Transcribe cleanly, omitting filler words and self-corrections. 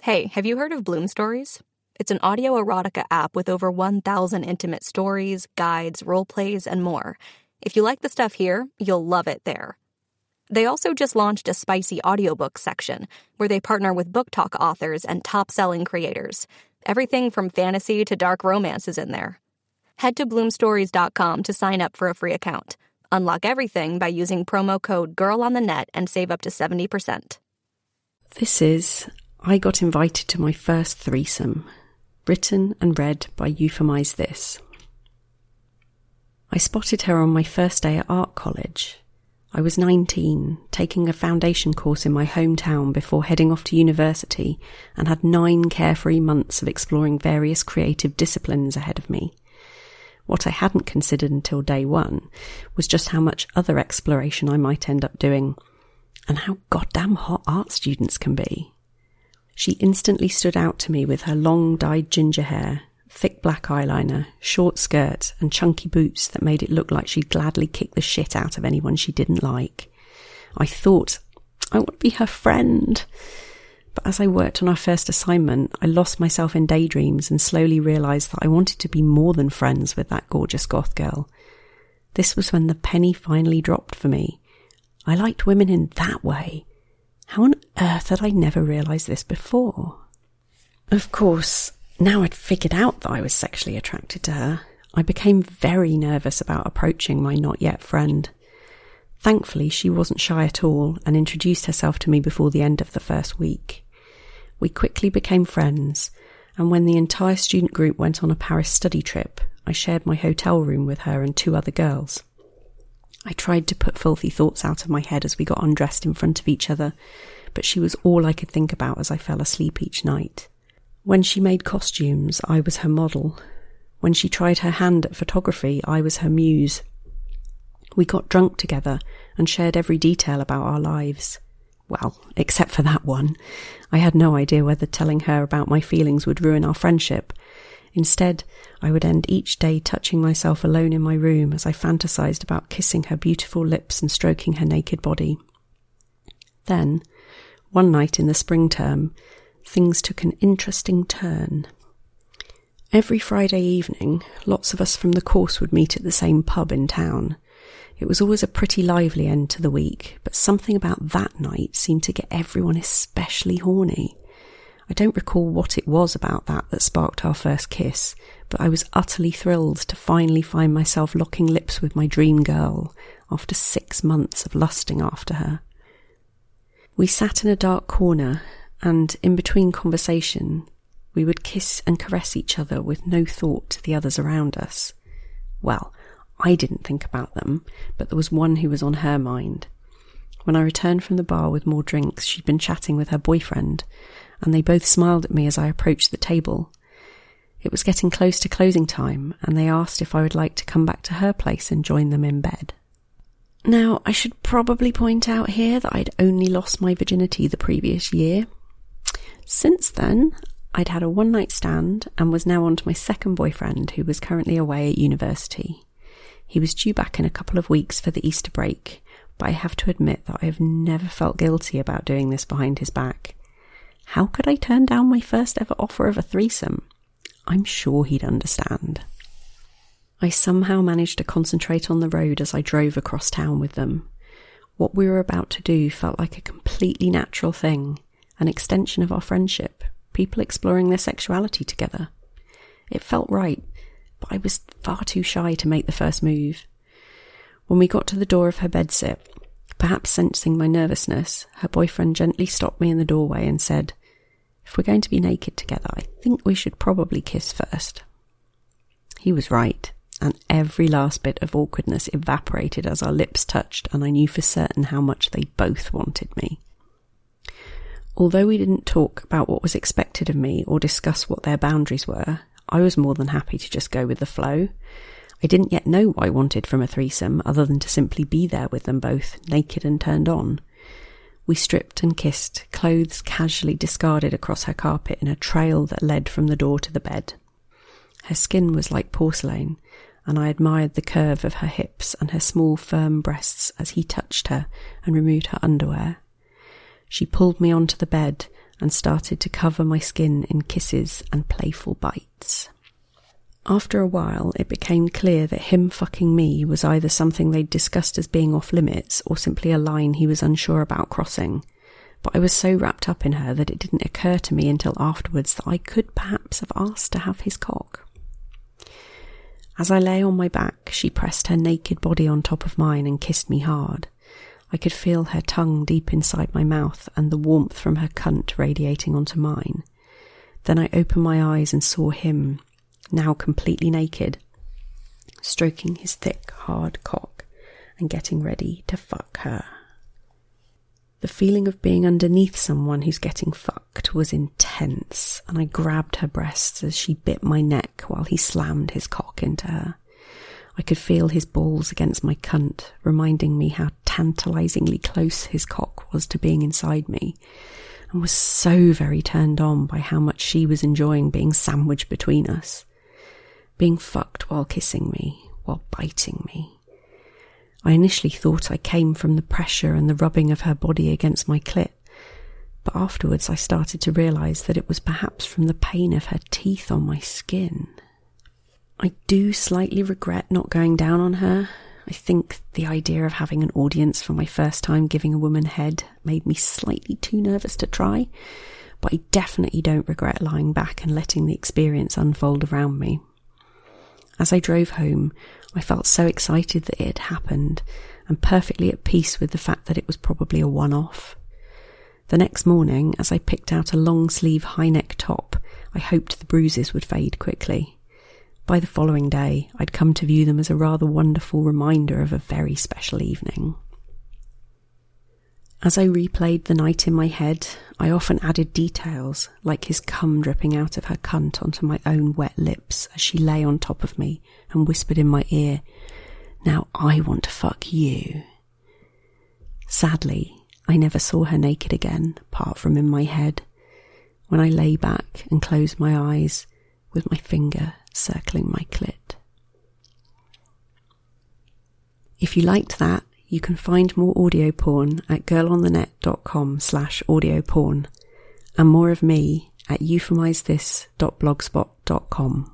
Hey, have you heard of Bloom Stories? It's an audio erotica app with over 1,000 intimate stories, guides, role plays, and more. If you like the stuff here, you'll love it there. They also just launched a spicy audiobook section where they partner with book talk authors and top-selling creators. Everything from fantasy to dark romance is in there. Head to bloomstories.com to sign up for a free account. Unlock everything by using promo code GIRLONTHENET and save up to 70%. This is I Got Invited to My First Threesome, written and read by Euphemize This. I spotted her on my first day at art college. I was 19, taking a foundation course in my hometown before heading off to university, and had 9 carefree months of exploring various creative disciplines ahead of me. What I hadn't considered until day one was just how much other exploration I might end up doing, and how goddamn hot art students can be. She instantly stood out to me with her long dyed ginger hair, thick black eyeliner, short skirt, and chunky boots that made it look like she'd gladly kick the shit out of anyone she didn't like. I thought, I want to be her friend. But as I worked on our first assignment, I lost myself in daydreams and slowly realised that I wanted to be more than friends with that gorgeous goth girl. This was when the penny finally dropped for me. I liked women in that way. How on earth had I never realised this before? Of course, now I'd figured out that I was sexually attracted to her, I became very nervous about approaching my not-yet friend. Thankfully, she wasn't shy at all and introduced herself to me before the end of the first week. We quickly became friends, and when the entire student group went on a Paris study trip, I shared my hotel room with her and 2 other girls. I tried to put filthy thoughts out of my head as we got undressed in front of each other, but she was all I could think about as I fell asleep each night. When she made costumes, I was her model. When she tried her hand at photography, I was her muse. We got drunk together and shared every detail about our lives. Well, except for that one. I had no idea whether telling her about my feelings would ruin our friendship. Instead, I would end each day touching myself alone in my room as I fantasized about kissing her beautiful lips and stroking her naked body. Then, one night in the spring term, things took an interesting turn. Every Friday evening, lots of us from the course would meet at the same pub in town. It was always a pretty lively end to the week, but something about that night seemed to get everyone especially horny. I don't recall what it was about that sparked our first kiss, but I was utterly thrilled to finally find myself locking lips with my dream girl after 6 months of lusting after her. We sat in a dark corner, and in between conversation, we would kiss and caress each other with no thought to the others around us. Well, I didn't think about them, but there was one who was on her mind. When I returned from the bar with more drinks, she'd been chatting with her boyfriend, and they both smiled at me as I approached the table. It was getting close to closing time, and they asked if I would like to come back to her place and join them in bed. Now, I should probably point out here that I'd only lost my virginity the previous year. Since then, I'd had a one-night stand and was now on to my second boyfriend, who was currently away at university. He was due back in a couple of weeks for the Easter break, but I have to admit that I have never felt guilty about doing this behind his back. How could I turn down my first ever offer of a threesome? I'm sure he'd understand. I somehow managed to concentrate on the road as I drove across town with them. What we were about to do felt like a completely natural thing, an extension of our friendship, people exploring their sexuality together. It felt right, but I was far too shy to make the first move. When we got to the door of her bedsit, perhaps sensing my nervousness, her boyfriend gently stopped me in the doorway and said, "If we're going to be naked together, I think we should probably kiss first." He was right, and every last bit of awkwardness evaporated as our lips touched, and I knew for certain how much they both wanted me. Although we didn't talk about what was expected of me or discuss what their boundaries were, I was more than happy to just go with the flow. I didn't yet know what I wanted from a threesome other than to simply be there with them both, naked and turned on. We stripped and kissed, clothes casually discarded across her carpet in a trail that led from the door to the bed. Her skin was like porcelain, and I admired the curve of her hips and her small firm breasts as he touched her and removed her underwear. She pulled me onto the bed, and started to cover my skin in kisses and playful bites. After a while, it became clear that him fucking me was either something they'd discussed as being off limits or simply a line he was unsure about crossing. But I was so wrapped up in her that it didn't occur to me until afterwards that I could perhaps have asked to have his cock. As I lay on my back, she pressed her naked body on top of mine and kissed me hard. I could feel her tongue deep inside my mouth and the warmth from her cunt radiating onto mine. Then I opened my eyes and saw him, now completely naked, stroking his thick, hard cock and getting ready to fuck her. The feeling of being underneath someone who's getting fucked was intense, and I grabbed her breasts as she bit my neck while he slammed his cock into her. I could feel his balls against my cunt, reminding me how tantalisingly close his cock was to being inside me, and was so very turned on by how much she was enjoying being sandwiched between us. Being fucked while kissing me, while biting me. I initially thought I came from the pressure and the rubbing of her body against my clit, but afterwards I started to realise that it was perhaps from the pain of her teeth on my skin. I do slightly regret not going down on her. I think the idea of having an audience for my first time giving a woman head made me slightly too nervous to try, but I definitely don't regret lying back and letting the experience unfold around me. As I drove home, I felt so excited that it had happened, and perfectly at peace with the fact that it was probably a one-off. The next morning, as I picked out a long-sleeve high-neck top, I hoped the bruises would fade quickly. By the following day, I'd come to view them as a rather wonderful reminder of a very special evening. As I replayed the night in my head, I often added details, like his cum dripping out of her cunt onto my own wet lips as she lay on top of me and whispered in my ear, "Now I want to fuck you." Sadly, I never saw her naked again, apart from in my head, when I lay back and closed my eyes with my finger circling my clit. If you liked that, you can find more audio porn at girlonthenet.com/audio porn and more of me at euphemizethis.blogspot.com.